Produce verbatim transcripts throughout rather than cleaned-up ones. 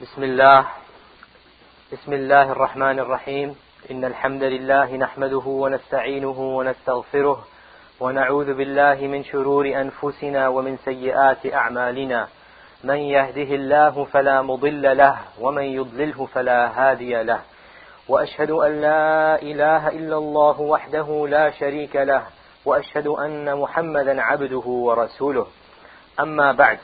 بسم الله بسم الله الرحمن الرحيم إن الحمد لله نحمده ونستعينه ونستغفره ونعوذ بالله من شرور أنفسنا ومن سيئات أعمالنا من يهده الله فلا مضل له ومن يضلله فلا هادي له وأشهد أن لا إله إلا الله وحده لا شريك له وأشهد أن محمدا عبده ورسوله أما بعد.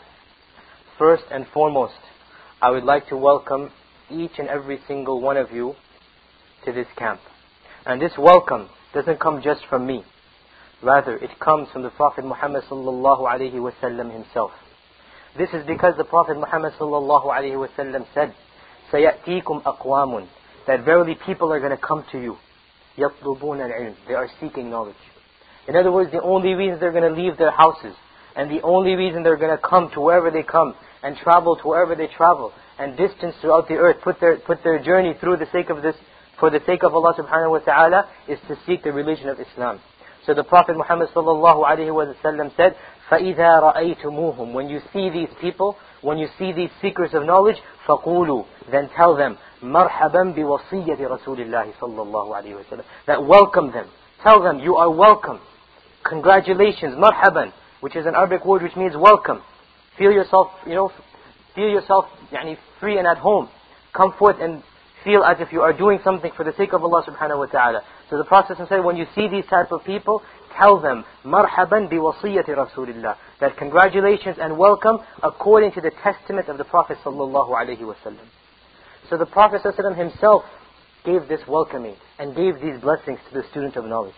First and foremost, I would like to welcome each and every single one of you to this camp. And this welcome doesn't come just from me. Rather, it comes from the Prophet Muhammad sallallahu alaihi wasallam himself. This is because the Prophet Muhammad sallallahu alaihi wasallam said, سَيَأْتِيكُمْ أَقْوَامٌ, that verily people are going to come to you. يَطْلُبُونَ الْعِلْمِ, they are seeking knowledge. In other words, the only reason they're going to leave their houses, and the only reason they're going to come to wherever they come, and travel to wherever they travel, and distance throughout the earth, put their put their journey through the sake of this, for the sake of Allah subhanahu wa ta'ala, is to seek the religion of Islam. So the Prophet Muhammad sallallahu alaihi wasallam said, فَإِذَا رَأَيْتُمُوهُمْ, when you see these people, when you see these seekers of knowledge, فَقُولُوا, then tell them, مَرْحَبًا بِوَصِيَّةِ رَسُولِ اللَّهِ صَلَّى اللَّهُ عَلَيْهِ وَسَلَّمَ, that welcome them. Tell them, you are welcome. Congratulations, marhaban, which is an Arabic word which means welcome. Feel yourself, you know, feel yourself yani, free and at home. Come forth and feel as if you are doing something for the sake of Allah subhanahu wa ta'ala. So the Prophet said, when you see these type of people, tell them, marhaban biwasiyyati rasulillah, that congratulations and welcome according to the testament of the Prophet sallallahu alaihi wasallam. So the Prophet sallallahu alaihi wasallam himself gave this welcoming and gave these blessings to the student of knowledge.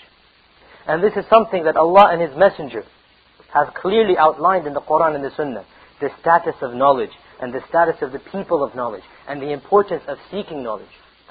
And this is something that Allah and His Messenger have clearly outlined in the Quran and the Sunnah, the status of knowledge and the status of the people of knowledge and the importance of seeking knowledge.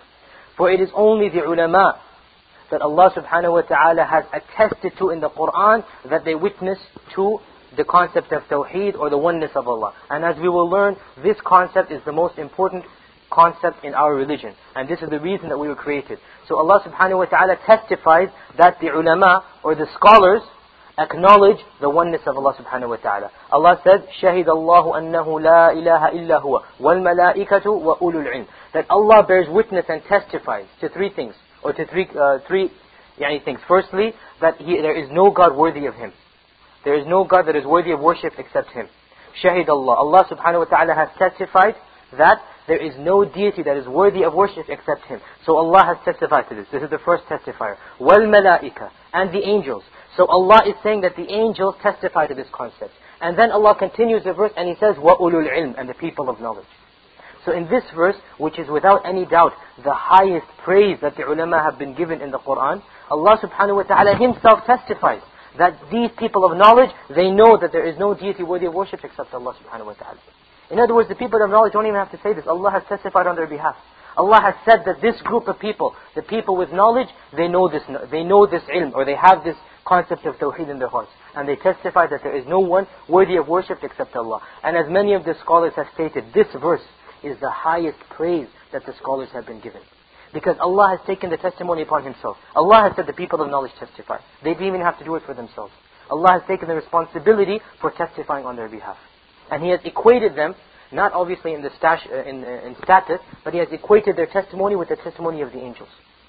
For it is only the ulama that Allah subhanahu wa ta'ala has attested to in the Quran that they witness to the concept of Tawheed or the oneness of Allah. And as we will learn, this concept is the most important concept in our religion. And this is the reason that we were created. So Allah subhanahu wa ta'ala testifies that the ulama or the scholars acknowledge the oneness of Allah subhanahu wa ta'ala. Allah says, شَهِدَ اللَّهُ أَنَّهُ لَا إِلَهَ إِلَّا هُوَ وَالْمَلَائِكَةُ وَأُولُو الْعِلْمِ, that Allah bears witness and testifies to three things, or to three uh, three yani, things. Firstly, that he, there is no God worthy of Him. There is no God that is worthy of worship except Him. شَهِدَ اللَّهُ, Allah subhanahu wa ta'ala has testified that there is no deity that is worthy of worship except Him. So Allah has testified to this. This is the first testifier. وَالْمَلَائِكَةُ, and the angels. So Allah is saying that the angels testify to this concept. And then Allah continues the verse and He says, وَأُولُو الْعِلْمِ, and the people of knowledge. So in this verse, which is without any doubt the highest praise that the ulama have been given in the Quran, Allah subhanahu wa ta'ala Himself testifies that these people of knowledge, they know that there is no deity worthy of worship except Allah subhanahu wa ta'ala. In other words, the people of knowledge don't even have to say this. Allah has testified on their behalf. Allah has said that this group of people, the people with knowledge, they know this, they know this ilm, or they have this concept of Tawheed in their hearts. And they testify that there is no one worthy of worship except Allah. And as many of the scholars have stated, this verse is the highest praise that the scholars have been given. Because Allah has taken the testimony upon Himself. Allah has said the people of knowledge testify. They didn't even have to do it for themselves. Allah has taken the responsibility for testifying on their behalf. And He has equated them, not obviously in the stash, uh, in, uh, in status, but He has equated their testimony with the testimony of the angels.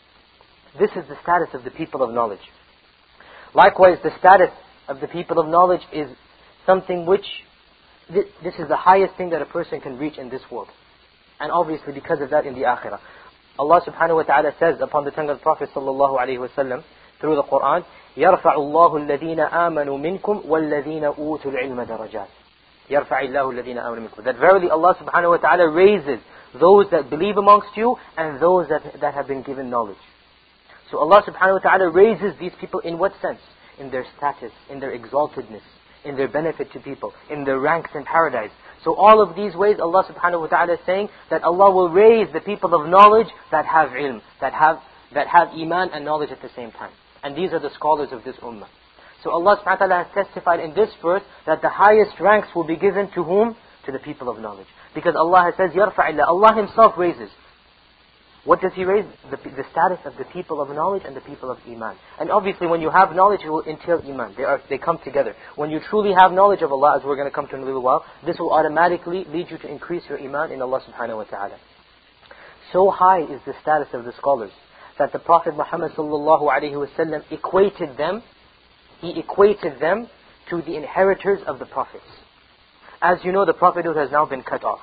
This is the status of the people of knowledge. Likewise, the status of the people of knowledge is something which, th- this is the highest thing that a person can reach in this world. And obviously because of that in the akhirah. Allah subhanahu wa ta'ala says upon the tongue of the Prophet sallallahu alaihi wasallam through the Quran, يَرْفَعُ اللَّهُ الَّذِينَ آمَنُوا مِنْكُمْ وَالَّذِينَ أُوتُوا الْعِلْمَ دَرَجَاتٍ. يَرْفَعِ اللَّهُ الَّذِينَ آمَنُوا مِنْكُمْ, that verily Allah subhanahu wa ta'ala raises those that believe amongst you and those that, that have been given knowledge. So Allah subhanahu wa ta'ala raises these people in what sense? In their status, in their exaltedness, in their benefit to people, in their ranks in paradise. So all of these ways Allah subhanahu wa ta'ala is saying that Allah will raise the people of knowledge that have ilm, that have, that have iman and knowledge at the same time. And these are the scholars of this ummah. So Allah subhanahu wa ta'ala has testified in this verse that the highest ranks will be given to whom? To the people of knowledge. Because Allah has said, يَرْفَعِ اللَّهُ, Allah Himself raises. What does he raise? The, the status of the people of knowledge and the people of Iman. And obviously when you have knowledge, it will entail Iman. They, are, they come together. When you truly have knowledge of Allah, as we're going to come to in a little while, this will automatically lead you to increase your Iman in Allah subhanahu wa ta'ala. So high is the status of the scholars that the Prophet Muhammad sallallahu alayhi wa sallam equated them, he equated them to the inheritors of the prophets. As you know, the prophethood has now been cut off.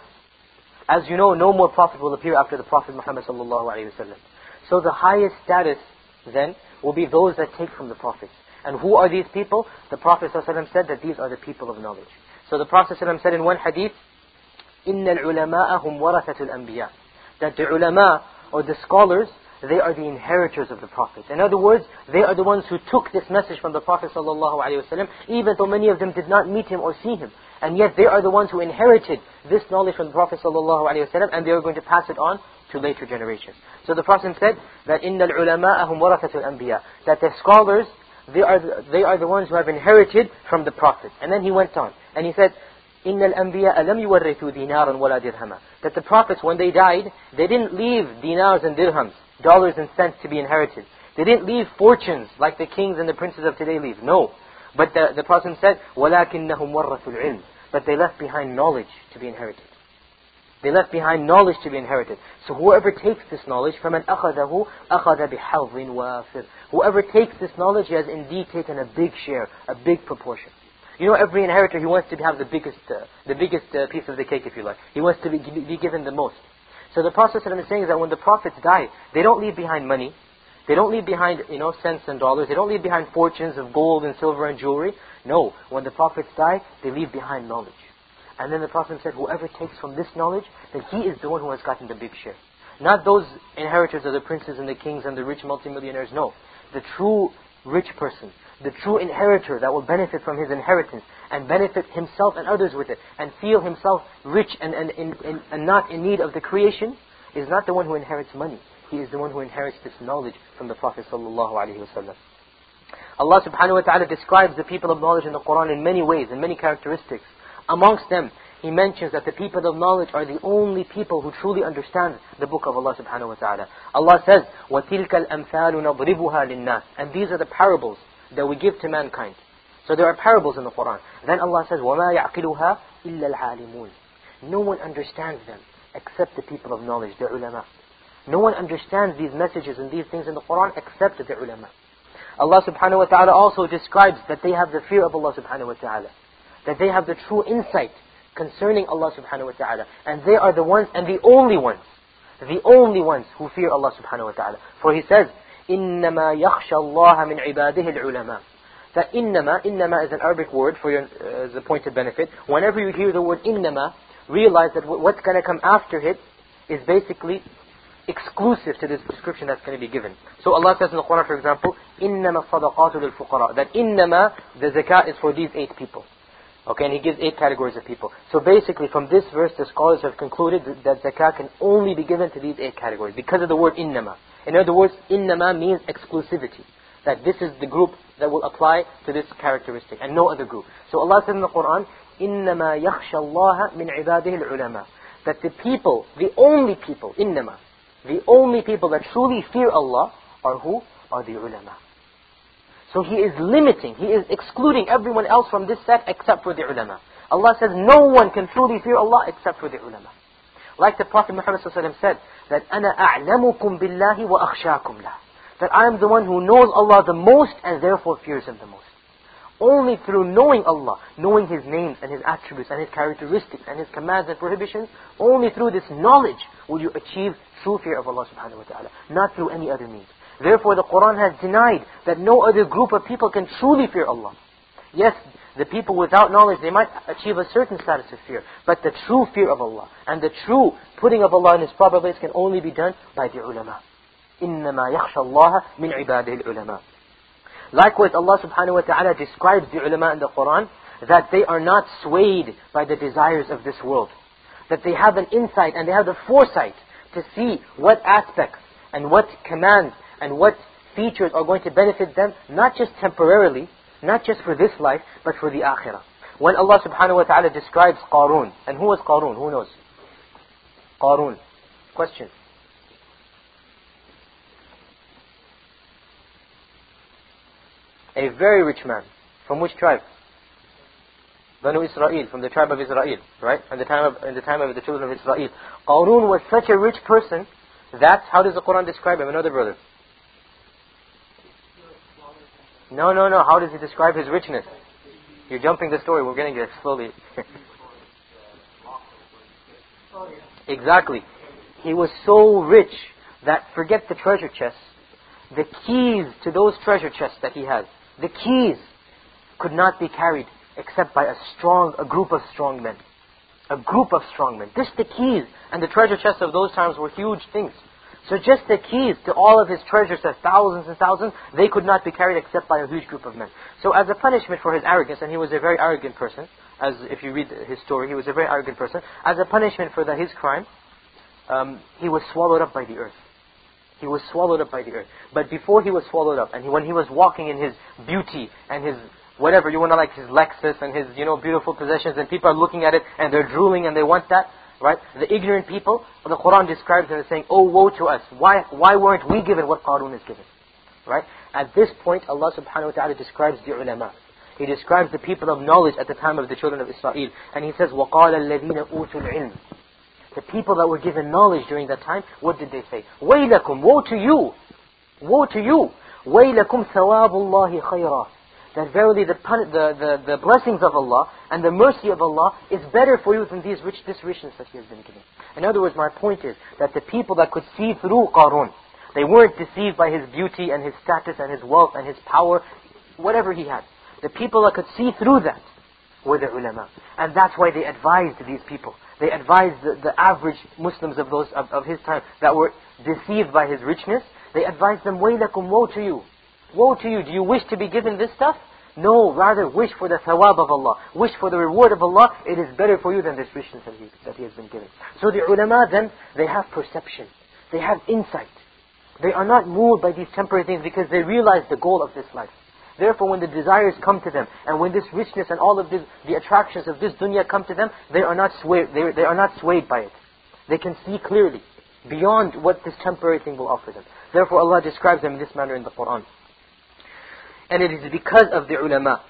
As you know, no more prophet will appear after the Prophet Muhammad sallallahu alayhi wa sallam. So the highest status then will be those that take from the prophets. And who are these people? The Prophet sallallahu alayhi wa sallam said that these are the people of knowledge. So the Prophet sallallahu alayhi wa sallam said in one hadith, إِنَّ الْعُلَمَاءَ هُمْ وَرَثَةُ الْأَنْبِيَاءِ, that the ulama, or the scholars, they are the inheritors of the Prophet. In other words, they are the ones who took this message from the Prophet sallallahu alaihi wasallam, even though many of them did not meet him or see him. And yet they are the ones who inherited this knowledge from the Prophet sallallahu alaihi wasallam, and they are going to pass it on to later generations. So the Prophet said that إِنَّ الْعُلَمَاءَ هُمْ وَرَثَةُ الْأَنْبِيَاءِ, that the scholars, they are the, they are the ones who have inherited from the Prophet. And then he went on, and he said, إِنَّ الْأَنْبِيَاءَ لَمْ يُوَرِّثُوا دِينَارًا وَلَا دِرْهَمًا, that the prophets, when they died, they didn't leave dinars and dirhams, dollars and cents to be inherited. They didn't leave fortunes like the kings and the princes of today leave. No. But the, the Prophet said, وَلَكِنَّهُمْ وَرَّثُوا الْعِلْمِ, but they left behind knowledge to be inherited. They left behind knowledge to be inherited. So whoever takes this knowledge, فَمَنْ أَخَذَهُ أَخَذَ بِحَظٍ وَافِرٍ, whoever takes this knowledge, he has indeed taken a big share, a big proportion. You know, every inheritor, he wants to have the biggest, uh, the biggest uh, piece of the cake, if you like. He wants to be, be given the most. So the Prophet ﷺ is saying that when the prophets die, they don't leave behind money. They don't leave behind, you know, cents and dollars. They don't leave behind fortunes of gold and silver and jewelry. No, when the prophets die, they leave behind knowledge. And then the Prophet said, whoever takes from this knowledge, then he is the one who has gotten the big share. Not those inheritors of the princes and the kings and the rich multimillionaires. No, the true rich person, the true inheritor that will benefit from his inheritance and benefit himself and others with it and feel himself rich and, and, and, and, and not in need of the creation, is not the one who inherits money. He is the one who inherits this knowledge from the Prophet sallallahu alaihi wasallam. Allah subhanahu wa ta'ala describes the people of knowledge in the Quran in many ways, in many characteristics. Amongst them, He mentions that the people of knowledge are the only people who truly understand the book of Allah subhanahu wa ta'ala. Allah says, وَتِلْكَ الْأَمْثَالُ نَضْرِبُهَا لِلنَّاسِ, and these are the parables that we give to mankind. So there are parables in the Quran. Then Allah says, وَمَا يَعْقِلُهَا إِلَّا الْعَالِمُونَ, no one understands them except the people of knowledge, the ulama. No one understands these messages and these things in the Quran except the ulama. Allah subhanahu wa ta'ala also describes that they have the fear of Allah subhanahu wa ta'ala, that they have the true insight concerning Allah subhanahu wa ta'ala. And they are the ones and the only ones, the only ones who fear Allah subhanahu wa ta'ala. For He says, إِنَّمَا يَخْشَى اللَّهَ مِنْ عِبَادِهِ الْعُلَمَا. That innama, innama is an Arabic word for your, uh, as a pointed benefit. Whenever you hear the word innama, realize that what's going to come after it is basically exclusive to this description that's going to be given. So Allah says in the Quran, for example, إِنَّمَا الصَّدَقَاتُ لِلْفُقَرَاءِ, that innama, the zakat is for these eight people. Okay, and He gives eight categories of people. So basically from this verse, the scholars have concluded that zakat can only be given to these eight categories because of the word innama. In other words, innama means exclusivity, that this is the group that will apply to this characteristic and no other group. So Allah says in the Quran, إِنَّمَا يَخْشَى اللَّهَ مِنْ عِبَادِهِ الْعُلَمَا, that the people, the only people, innama, the only people that truly fear Allah are who? Are the ulama. So He is limiting, He is excluding everyone else from this set except for the ulama. Allah says no one can truly fear Allah except for the ulama. Like the Prophet Muhammad said, that أَنَا أَعْلَمُكُمْ بِاللَّهِ وَأَخْشَاكُمْ لَهُ, that I am the one who knows Allah the most and therefore fears Him the most. Only through knowing Allah, knowing His names and His attributes and His characteristics and His commands and prohibitions, only through this knowledge will you achieve true fear of Allah subhanahu wa ta'ala, not through any other means. Therefore the Quran has denied that no other group of people can truly fear Allah. Yes, the people without knowledge, they might achieve a certain status of fear, but the true fear of Allah and the true putting of Allah in His proper place can only be done by the ulama. إِنَّمَا يَخْشَى اللَّهَ مِنْ عِبَادِهِ الْعُلَمَا. Likewise, Allah subhanahu wa ta'ala describes the ulama in the Quran that they are not swayed by the desires of this world. That they have an insight and they have the foresight to see what aspects and what commands and what features are going to benefit them, not just temporarily, not just for this life, but for the akhirah. When Allah subhanahu wa ta'ala describes Qarun, and who was Qarun? Who knows? Qarun. Question. A very rich man. From which tribe? Banu Israel, from the tribe of Israel, right? At the time of, in the time of the children of Israel. Qarun was such a rich person that, how does the Quran describe him? Another brother. No, no, no. How does he describe his richness? You're jumping the story. We're getting there slowly. Exactly. He was so rich that, forget the treasure chests, the keys to those treasure chests that he had, the keys could not be carried except by a strong, a group of strong men. A group of strong men. Just the keys and the treasure chests of those times were huge things. So just the keys to all of his treasures, of thousands and thousands, they could not be carried except by a huge group of men. So as a punishment for his arrogance, and he was a very arrogant person, as if you read his story, he was a very arrogant person. As a punishment for the, his crime, um, he was swallowed up by the earth. He was swallowed up by the earth. But before he was swallowed up, and he, when he was walking in his beauty and his whatever, you want to like his Lexus and his, you know, beautiful possessions, and people are looking at it and they're drooling and they want that, right? The ignorant people, the Quran describes them as saying, oh, woe to us. Why, why weren't we given what Qarun is given? Right? At this point, Allah subhanahu wa ta'ala describes the ulama. He describes the people of knowledge at the time of the children of Israel. And He says, وَقَالَ الَّذِينَ أُوتُوا الْعِلْمِ. The people that were given knowledge during that time, what did they say? وَيْلَكُمْ, woe to you! Woe to you! وَيْلَكُمْ ثَوَابُ اللَّهِ خَيْرًا. That verily the, the, the, the blessings of Allah and the mercy of Allah is better for you than these rich, this richness that He has been given. In other words, my point is that the people that could see through Qarun, they weren't deceived by his beauty and his status and his wealth and his power, whatever he had. The people that could see through that were the ulama. And that's why they advised these people. They advised the, the average Muslims of those of, of his time that were deceived by his richness. They advised them, وَيْلَكُمْ, woe to you. Woe to you. Do you wish to be given this stuff? No, rather wish for the thawab of Allah. Wish for the reward of Allah. It is better for you than this richness that he, that he has been given. So the ulama then, they have perception. They have insight. They are not moved by these temporary things because they realize the goal of this life. Therefore, when the desires come to them, and when this richness and all of this, the attractions of this dunya come to them, they are not swayed, they, they are not swayed by it. They can see clearly, beyond what this temporary thing will offer them. Therefore, Allah describes them in this manner in the Quran. And it is because of the ulama,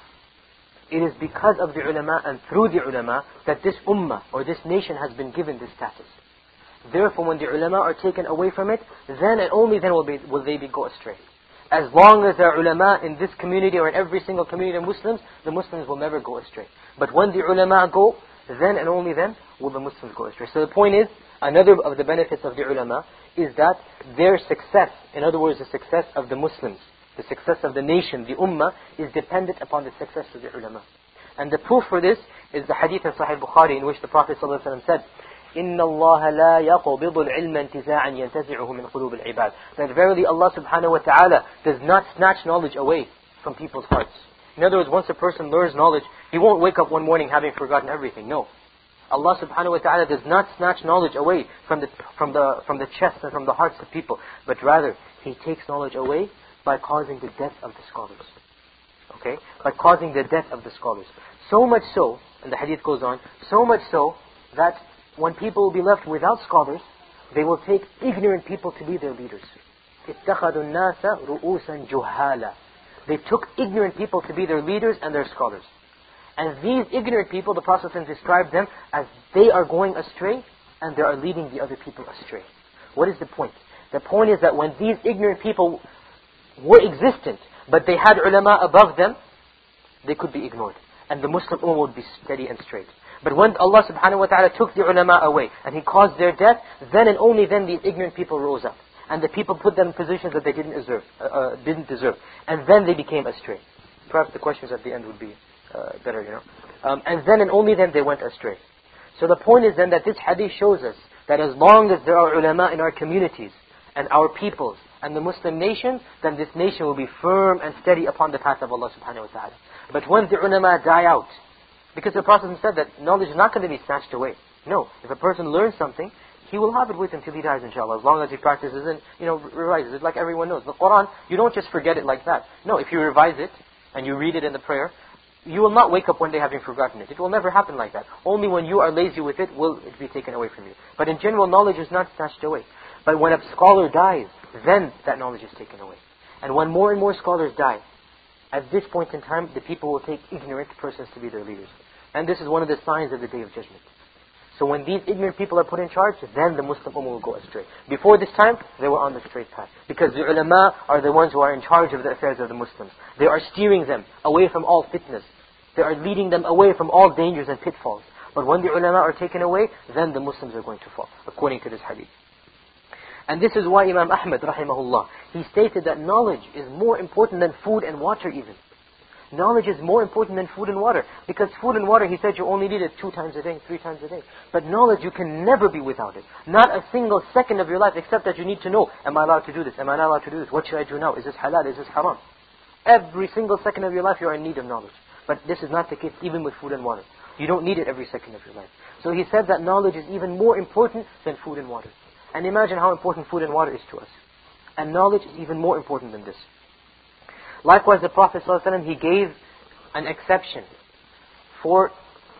it is because of the ulama and through the ulama that this ummah or this nation has been given this status. Therefore, when the ulama are taken away from it, then and only then will, be, will they be go astray. As long as there are ulama in this community or in every single community of Muslims, the Muslims will never go astray. But when the ulama go, then and only then will the Muslims go astray. So the point is, another of the benefits of the ulama is that their success, in other words, the success of the Muslims, the success of the nation, the ummah, is dependent upon the success of the ulama. And the proof for this is the hadith in Sahih Bukhari in which the Prophet ﷺ said, إِنَّ اللَّهَ لَا يَقْبِضُ الْعِلْمَ انْتِزَاعًا يَنْتَزِعُهُ مِنْ قُلُوبِ الْعِبَادِ. That verily Allah subhanahu wa ta'ala does not snatch knowledge away from people's hearts. In other words, once a person learns knowledge, he won't wake up one morning having forgotten everything. No. Allah subhanahu wa ta'ala does not snatch knowledge away from the, from the, from the chests and from the hearts of people. But rather, He takes knowledge away by causing the death of the scholars. Okay? By causing the death of the scholars. So much so, and the hadith goes on, so much so that when people will be left without scholars, they will take ignorant people to be their leaders. اتَّخَذُوا النَّاسَ رُؤُوسًا جُهَّالًا. They took ignorant people to be their leaders and their scholars. And these ignorant people, the Prophet described them as they are going astray and they are leading the other people astray. What is the point? The point is that when these ignorant people were existent, but they had ulama above them, they could be ignored. And the Muslim ummah would be steady and straight. But when Allah subhanahu wa ta'ala took the ulama away, and He caused their death, then and only then these ignorant people rose up. And the people put them in positions that they didn't deserve. Uh, uh, didn't deserve. And then they became astray. Perhaps the questions at the end would be uh, better, you know. Um, and then and only then they went astray. So the point is then that this hadith shows us that as long as there are ulama in our communities, and our peoples, and the Muslim nation, then this nation will be firm and steady upon the path of Allah subhanahu wa ta'ala. But when the ulama die out, because the Prophet said that knowledge is not going to be snatched away. No, if a person learns something, he will have it with him till he dies, inshallah, as long as he practices and, you know, revises it like everyone knows. The Quran, you don't just forget it like that. No, if you revise it, and you read it in the prayer, you will not wake up one day having forgotten it. It will never happen like that. Only when you are lazy with it will it be taken away from you. But in general, knowledge is not snatched away. But when a scholar dies, then that knowledge is taken away. And when more and more scholars die, at this point in time, the people will take ignorant persons to be their leaders. And this is one of the signs of the Day of Judgment. So when these ignorant people are put in charge, then the Muslim Ummah will go astray. Before this time, they were on the straight path. Because the ulama are the ones who are in charge of the affairs of the Muslims. They are steering them away from all fitnas. They are leading them away from all dangers and pitfalls. But when the ulama are taken away, then the Muslims are going to fall, according to this hadith. And this is why Imam Ahmad, rahimahullah, he stated that knowledge is more important than food and water even. Knowledge is more important than food and water. Because food and water, he said, you only need it two times a day, three times a day. But knowledge, you can never be without it. Not a single second of your life, except that you need to know, am I allowed to do this? Am I not allowed to do this? What should I do now? Is this halal? Is this haram? Every single second of your life, you are in need of knowledge. But this is not the case even with food and water. You don't need it every second of your life. So he said that knowledge is even more important than food and water. And imagine how important food and water is to us. And knowledge is even more important than this. Likewise, the Prophet ﷺ, he gave an exception for,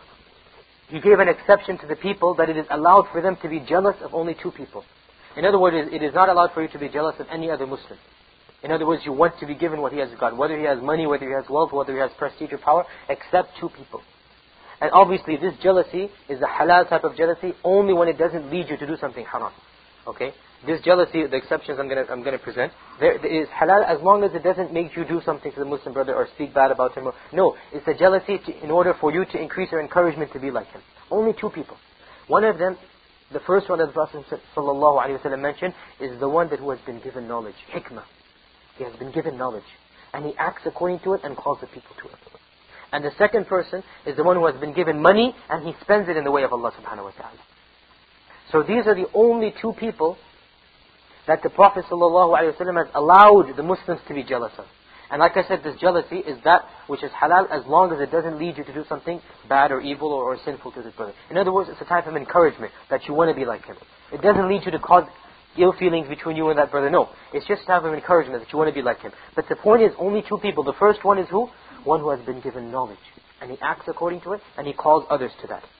he gave an exception to the people that it is allowed for them to be jealous of only two people. In other words, it is not allowed for you to be jealous of any other Muslim. In other words, you want to be given what he has got, whether he has money, whether he has wealth, whether he has prestige or power, except two people. And obviously, this jealousy is a halal type of jealousy only when it doesn't lead you to do something haram. Okay? This jealousy, the exceptions I'm going to I'm going to present, there, there is halal as long as it doesn't make you do something to the Muslim brother or speak bad about him. Or, no, it's a jealousy to, in order for you to increase your encouragement to be like him. Only two people. One of them, the first one that the Prophet ﷺ mentioned, is the one that who has been given knowledge, hikmah. He has been given knowledge. And he acts according to it and calls the people to it. And the second person is the one who has been given money and he spends it in the way of Allah subhanahu wa ta'ala. So these are the only two people that the Prophet ﷺ has allowed the Muslims to be jealous of. And like I said, this jealousy is that which is halal as long as it doesn't lead you to do something bad or evil or, or sinful to this brother. In other words, it's a type of encouragement that you want to be like him. It doesn't lead you to cause ill feelings between you and that brother. No, it's just a type of encouragement that you want to be like him. But the point is, only two people. The first one is who? One who has been given knowledge. And he acts according to it and he calls others to that.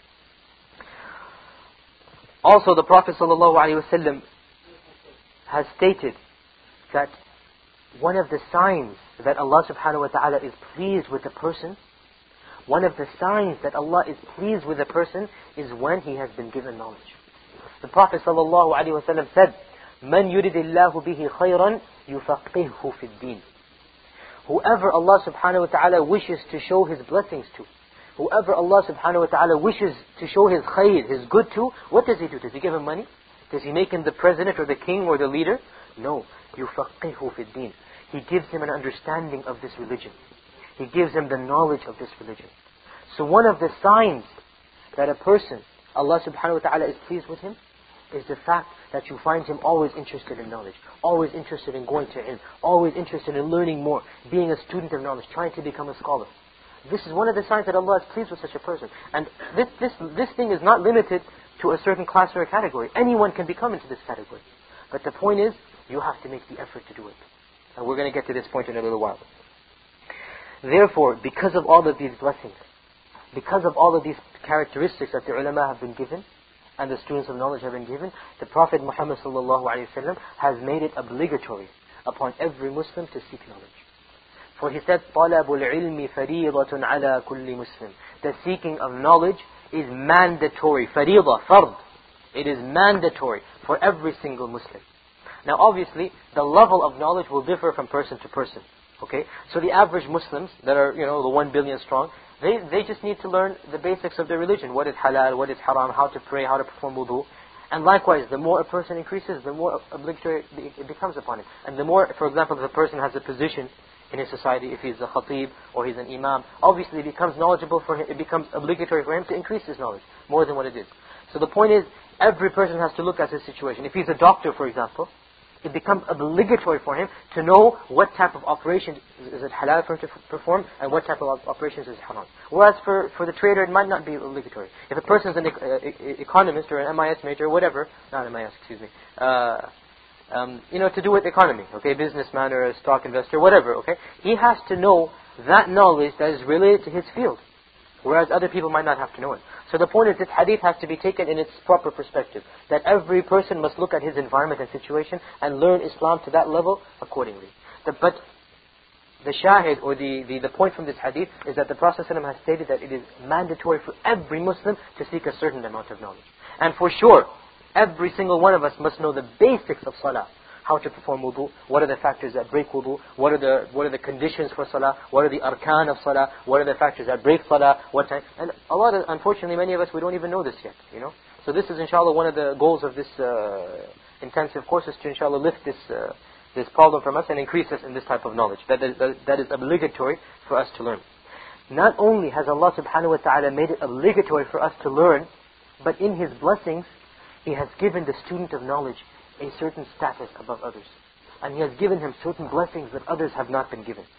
Also, the Prophet ﷺ has stated that one of the signs that Allah subhanahu wa ta'ala is pleased with a person, one of the signs that Allah is pleased with a person is when he has been given knowledge. The Prophet ﷺ said, مَنْ يُرِدِ اللَّهُ بِهِ خَيْرًا يُفَقِّهُ فِي الدِّينِ. Whoever Allah subhanahu wa ta'ala wishes to show His blessings to, whoever Allah subhanahu wa ta'ala wishes to show His khayr, His good to, what does He do? Does He give him money? Does He make him the president or the king or the leader? No. يُفَقِّهُ فِي الدِّينِ. He gives him an understanding of this religion. He gives him the knowledge of this religion. So one of the signs that a person, Allah subhanahu wa ta'ala is pleased with him, is the fact that you find him always interested in knowledge, always interested in going to ilm, always interested in learning more, being a student of knowledge, trying to become a scholar. This is one of the signs that Allah is pleased with such a person. And this, this, this thing is not limited to a certain class or a category. Anyone can become into this category. But the point is, you have to make the effort to do it. And we're going to get to this point in a little while. Therefore, because of all of these blessings, because of all of these characteristics that the ulama have been given, and the students of knowledge have been given, the Prophet Muhammad sallallahu alaihi wasallam has made it obligatory upon every Muslim to seek knowledge. For he said, طَلَبُ الْعِلْمِ فَرِيضَةٌ عَلَى كُلِّ مُسْلِمٍ. The seeking of knowledge is mandatory. Fariḍah, fard. It is mandatory for every single Muslim. Now obviously, the level of knowledge will differ from person to person. Okay? So the average Muslims that are, you know, the one billion strong, they, they just need to learn the basics of their religion. What is halal, what is haram, how to pray, how to perform wudu. And likewise, the more a person increases, the more obligatory it becomes upon him. And the more, for example, if a person has a position in his society, if he's a khatib or he's an imam, obviously it becomes knowledgeable for him, it becomes obligatory for him to increase his knowledge more than what it is. So the point is, every person has to look at his situation. If he's a doctor, for example, it becomes obligatory for him to know what type of operation is it halal for him to perform and what type of operations is haram. Whereas for, for the trader, it might not be obligatory. If a person is an uh, economist or an M I S major or whatever, not M I S, excuse me, uh, um, you know, to do with economy, okay, businessman or a stock investor, whatever, okay, he has to know that knowledge that is related to his field. Whereas other people might not have to know it. So the point is, this hadith has to be taken in its proper perspective. That every person must look at his environment and situation and learn Islam to that level accordingly. The, but the shahid, or the, the, the point from this hadith, is that the Prophet ﷺ has stated that it is mandatory for every Muslim to seek a certain amount of knowledge. And for sure, every single one of us must know the basics of salah. How to perform wudu, what are the factors that break wudu, what are the what are the conditions for salah, what are the arkan of salah, what are the factors that break salah, what time. And a lot of, unfortunately, many of us, we don't even know this yet, you know. So this is, inshallah, one of the goals of this uh, intensive course is to, inshallah, lift this uh, this problem from us and increase us in this type of knowledge. That is, that, that is obligatory for us to learn. Not only has Allah subhanahu wa ta'ala made it obligatory for us to learn, but in His blessings, He has given the student of knowledge a certain status above others. And He has given him certain blessings that others have not been given.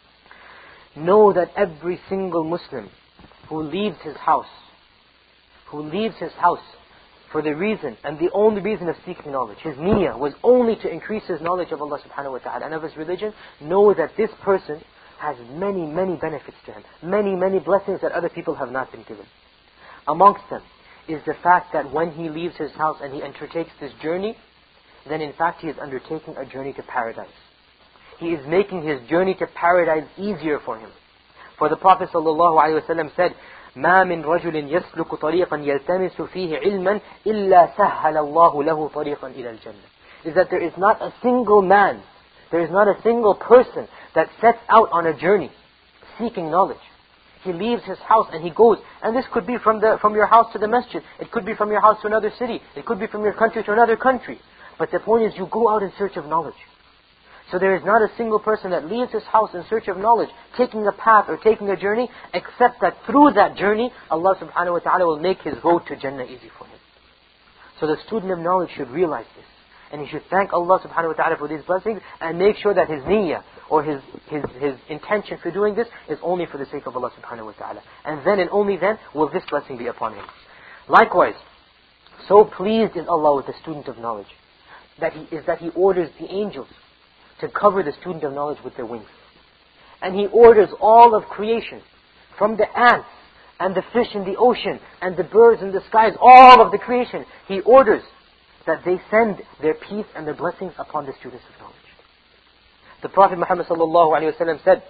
Know that every single Muslim who leaves his house, who leaves his house for the reason, and the only reason of seeking knowledge, his niyyah was only to increase his knowledge of Allah subhanahu wa ta'ala and of His religion, know that this person has many, many benefits to him. Many, many blessings that other people have not been given. Amongst them is the fact that when he leaves his house and he undertakes this journey, then in fact he is undertaking a journey to paradise. He is making his journey to paradise easier for him. For the Prophet ﷺ said, مَا مِنْ رَجُلٍ يَسْلُكُ طَرِيقًا يَلْتَمِسُ فِيهِ عِلْمًا إِلَّا سَهَّلَ اللَّهُ لَهُ طَرِيقًا إِلَى الْجَنَّةِ. Is that there is not a single man, there is not a single person that sets out on a journey seeking knowledge. He leaves his house and he goes. And this could be from the from your house to the masjid. It could be from your house to another city. It could be from your country to another country. But the point is, you go out in search of knowledge. So there is not a single person that leaves his house in search of knowledge, taking a path or taking a journey, except that through that journey, Allah subhanahu wa ta'ala will make his road to Jannah easy for him. So the student of knowledge should realize this. And he should thank Allah subhanahu wa ta'ala for these blessings, and make sure that his niyyah, or his, his, his intention for doing this, is only for the sake of Allah subhanahu wa ta'ala. And then and only then will this blessing be upon him. Likewise, so pleased is Allah with the student of knowledge, that He is that He orders the angels to cover the student of knowledge with their wings. And He orders all of creation, from the ants and the fish in the ocean and the birds in the skies, all of the creation, He orders that they send their peace and their blessings upon the students of knowledge. The Prophet Muhammad sallallahu alaihi wasallam said,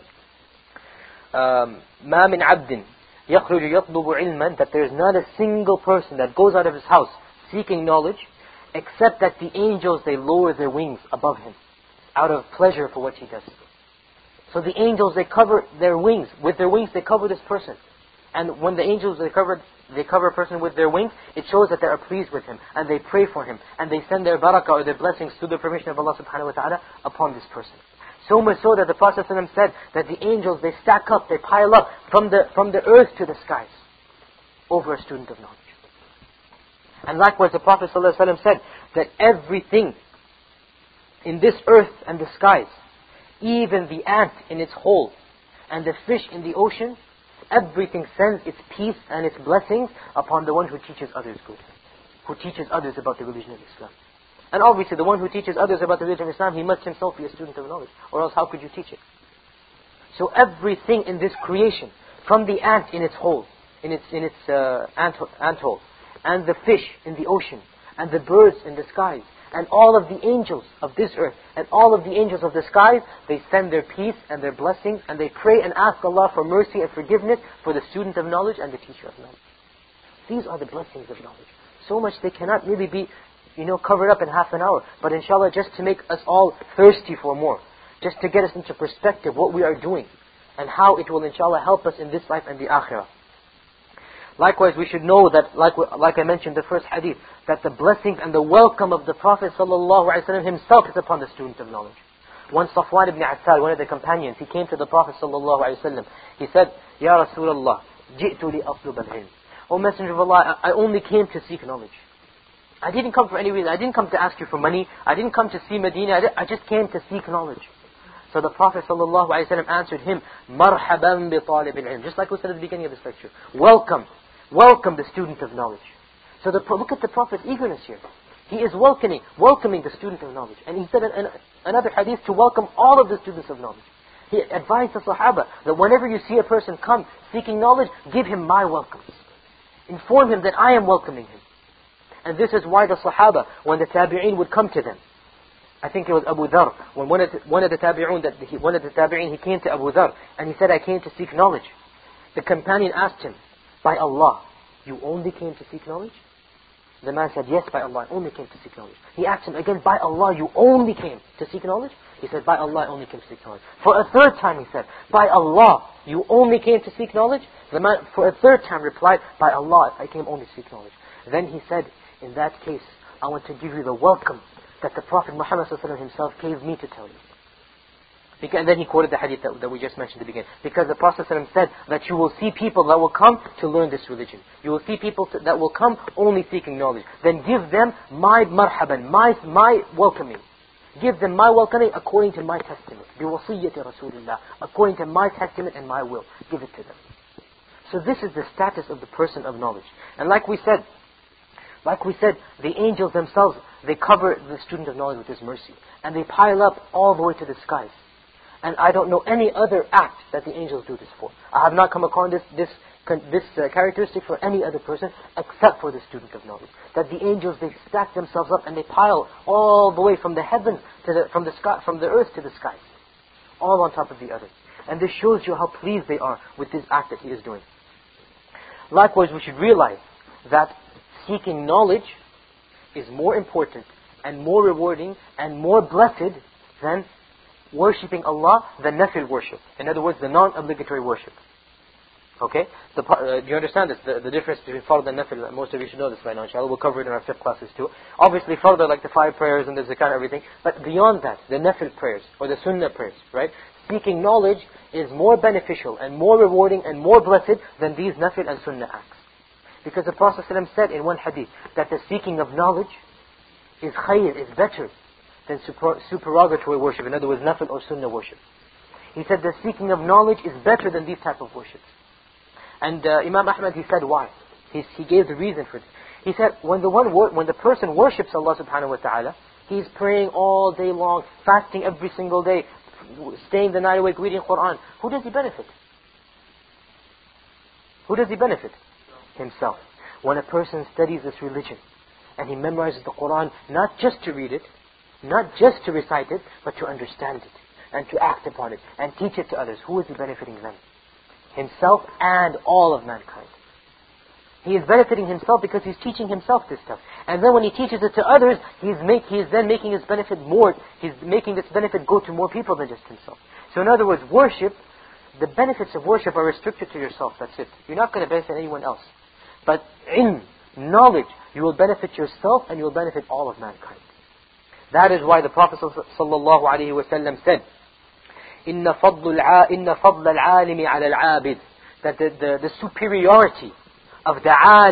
مَا مِنْ عَبْدٍ يَخْرُجُ يَطْلُبُ عِلْمًا, that there is not a single person that goes out of his house seeking knowledge, except that the angels, they lower their wings above him, out of pleasure for what he does. So the angels, they cover their wings. With their wings, they cover this person. And when the angels, they cover, they cover a person with their wings, it shows that they are pleased with him. And they pray for him. And they send their barakah, or their blessings, through the permission of Allah subhanahu wa ta'ala upon this person. So much so that the Prophet ﷺ said that the angels, they stack up, they pile up from the, from the earth to the skies over a student of knowledge. And likewise, the Prophet ﷺ said that everything in this earth and the skies, even the ant in its hole and the fish in the ocean, everything sends its peace and its blessings upon the one who teaches others good, who teaches others about the religion of Islam. And obviously, the one who teaches others about the religion of Islam, he must himself be a student of knowledge, or else how could you teach it? So everything in this creation, from the ant in its hole, in its in its uh, ant, ant hole, and the fish in the ocean, and the birds in the skies, and all of the angels of this earth, and all of the angels of the skies, they send their peace and their blessings, and they pray and ask Allah for mercy and forgiveness for the student of knowledge and the teacher of knowledge. These are the blessings of knowledge. So much they cannot really be, you know, covered up in half an hour. But inshallah, just to make us all thirsty for more, just to get us into perspective what we are doing, and how it will inshallah help us in this life and the akhirah. Likewise, we should know that, like like I mentioned the first hadith, that the blessings and the welcome of the Prophet ﷺ himself is upon the student of knowledge. Once Safwan ibn Assal, one of the companions, he came to the Prophet ﷺ. He said, Ya Rasulullah, ji'tu li atlub al-ilm. O Messenger of Allah, I only came to seek knowledge. I didn't come for any reason. I didn't come to ask you for money. I didn't come to see Medina. I, I just came to seek knowledge. So the Prophet ﷺ answered him, Marhaban bi talib al-ilm. Just like we said at the beginning of this lecture. Welcome. Welcome the student of knowledge. So the, look at the Prophet's eagerness here. He is welcoming, welcoming the student of knowledge. And he said in another hadith to welcome all of the students of knowledge. He advised the Sahaba that whenever you see a person come seeking knowledge, give him my welcomes. Inform him that I am welcoming him. And this is why the Sahaba, when the Tabi'een would come to them, I think it was Abu Dhar, when one of the, one of the tabi'un, that he, one of the tabi'in, he came to Abu Dhar, and he said, I came to seek knowledge. The companion asked him, by Allah, you only came to seek knowledge? The man said, yes, by Allah, I only came to seek knowledge. He asked him again, by Allah, you only came to seek knowledge? He said, by Allah, I only came to seek knowledge. For a third time he said, by Allah, you only came to seek knowledge? The man, for a third time, replied, by Allah, I came only to seek knowledge. Then he said, in that case, I want to give you the welcome that the Prophet Muhammad himself gave me to tell you. Because, and then he quoted the hadith that, that we just mentioned at the beginning. Because the Prophet said that you will see people that will come to learn this religion. You will see people to, that will come only seeking knowledge. Then give them my marhaban, my, my welcoming. Give them my welcoming according to my testament. بِوَصِيَّةِ رَسُولِ اللَّهِ, according to my testament and my will. Give it to them. So this is the status of the person of knowledge. And like we said, like we said, the angels themselves, they cover the student of knowledge with His mercy. And they pile up all the way to the skies. And I don't know any other act that the angels do this for. I have not come upon this this this uh, characteristic for any other person except for the student of knowledge. That the angels, they stack themselves up and they pile all the way from the heavens to the from the sky, from the earth to the skies, all on top of the other. And this shows you how pleased they are with this act that He is doing. Likewise, we should realize that seeking knowledge is more important and more rewarding and more blessed than worshipping Allah, the nafil worship. In other words, the non-obligatory worship. Okay? The, uh, do you understand this? The, the difference between fard and nafil. Most of you should know this by now, inshallah. We'll cover it in our fifth classes too. Obviously, fard are like the five prayers and the zakat and everything. But beyond that, the nafil prayers, or the sunnah prayers, right? Seeking knowledge is more beneficial and more rewarding and more blessed than these nafil and sunnah acts. Because the Prophet ﷺ said in one hadith that the seeking of knowledge is khayr, is better than super, supererogatory worship. In other words, nafil or sunnah worship. He said the seeking of knowledge is better than these type of worships. And uh, Imam Ahmad, he said why? He, he gave the reason for this. He said when the one when the person worships Allah subhanahu wa ta'ala, he's praying all day long, fasting every single day, staying the night awake, reading Quran. Who does he benefit? Who does he benefit? Himself. When a person studies this religion and he memorizes the Quran, not just to read it, not just to recite it, but to understand it and to act upon it and teach it to others, who is he benefiting them? Himself and all of mankind. He is benefiting himself because he's teaching himself this stuff. And then when he teaches it to others, he's make, he is then making his benefit more, he's making this benefit go to more people than just himself. So in other words, worship, the benefits of worship are restricted to yourself, that's it. You're not going to benefit anyone else. But ilm, knowledge, you will benefit yourself and you will benefit all of mankind. That is why the Prophet sallallahu alaihi wasallam said, "Inna fadl al-inna fadl al-alimi ala al-abid," that the, the, the superiority of the alim